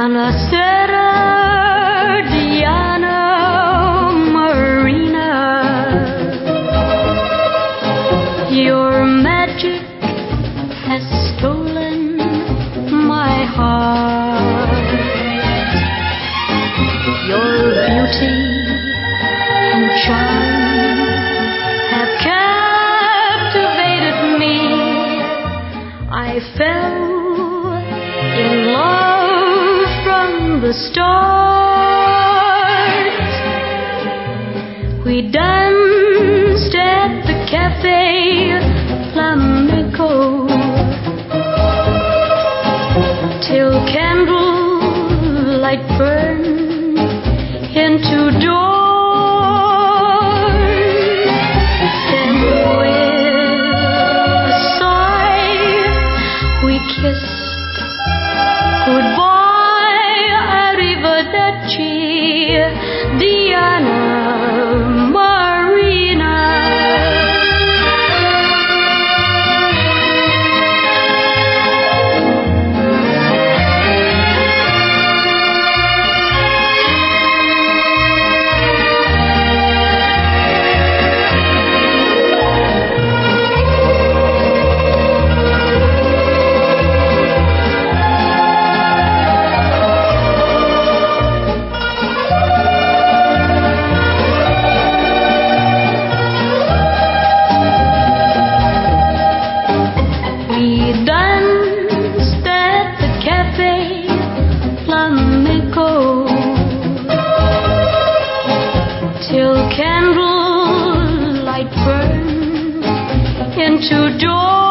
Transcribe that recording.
Buonasera, Diana Marina. Your magic has stolen my heart. Your beauty and charm have captivated me. I fell in love from the start. We danced at the Cafe Flamenco till candlelight burned into doors. Then with a sigh we kissed goodbye. Arrivederci, Diana Marina. Danced at the Cafe Flamenco till candlelight burned into doors.